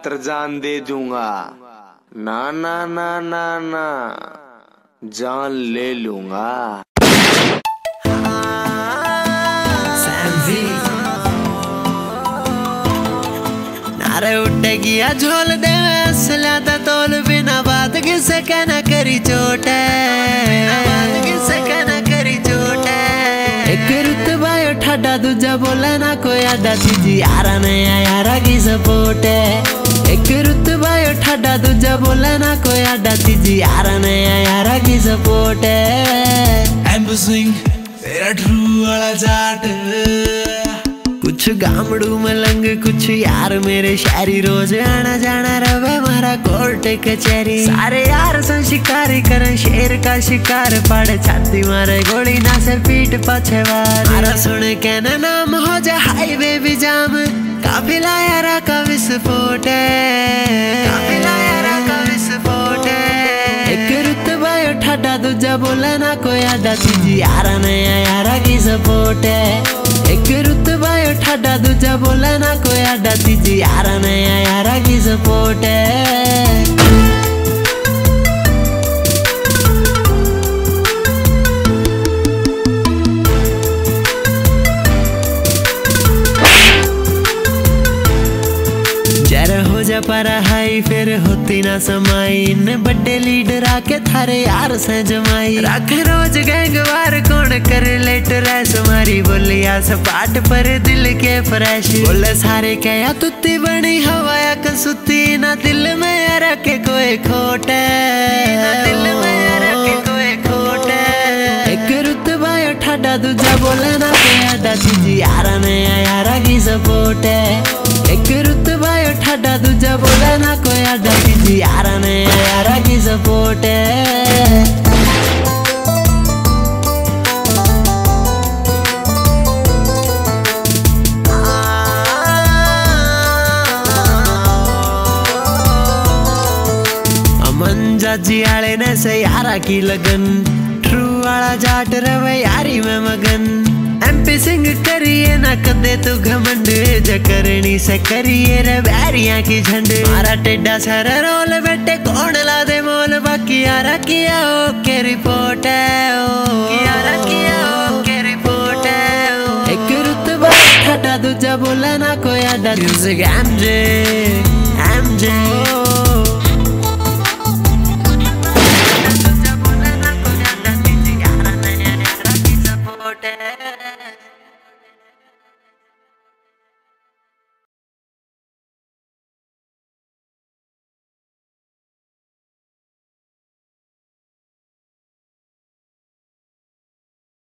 खातर जान दे दूंगा। ना ना ना ना ना, जान ले लूंगा। नारे उठेगी या झोल दे असला ता तोल बिना बात किसे कहना करी चोट किसे कहना करी चोट। एक रुतबा ठाडा दूजा बोला ना कोई आडा तीजी यारा नया यारा की सपोर्ट है। एक रुतबा ठाडा दूजा बोला ना कोई आडा तीजी यारा नया यारा की सपोर्ट है। एम्बसिंग तेरा ट्रू वाला जाट, कुछ गामड़ू मलंग कुछ यार मेरे शहरी, रोज आना जाना रवे मारा कोर्ट कचहरी। सारे यार सन शिकारी करन शेर का शिकार, पाड़े छाती मारे गोली ना से पीठ पाछे वार। मारा सुन के ना नाम हो जा हाईवे भी जाम, काफिला यारा का विस्फोट है, काफिला यारा का विस्फोट है। एक रुतबा ठाडा दूजा बोला ना कोई आडा तीजी यारा नया यारा की सपोर्ट है। एक रुतबा ठाडा दूजा बोला ना कोई आडा तीजी यारा नया यारा की सपोर्ट है। जरा हो जा पारा हाई फिर होती ना समाई, इन बड़े लीडर आके थारे यार से जमाई। रख रोज गैंगवार कौन कर लेट रैस, मारी बोलिया सपाट पर दिल के फ्रेश। बोले सारे क्या तुत्ती बनी हवाया कसुती, ना दिल में यारा के कोई खोट है, ना दिल में यारा के कोई खोट है। एक रुतबा ठाडा दूजा बोले ना कोई आडा तीजी यारा नया यारा की सपोर्ट है। एक रुतबा ठाडा दूजा बोला ना कोई आडा तीजी यारा नया यारा की सपोर्ट है। अमन जाजी आले ने से यारा की लगन, ट्रू वाला जाट रवे यारी में मगन। एमपी सिंह करिए ना कदे तू घमंड, जकरनी से करिए रे बैरिया की झंड। मारा टेढ़ा सर रोल बेटे कौन ला दे मोल, बाकी यारा किया ओके रिपोर्ट है, यारा किया ओके रिपोर्ट है। एक रुतबा ठाडा दूजा बोला ना कोई आडा, म्यूजिक एमजे एमजे।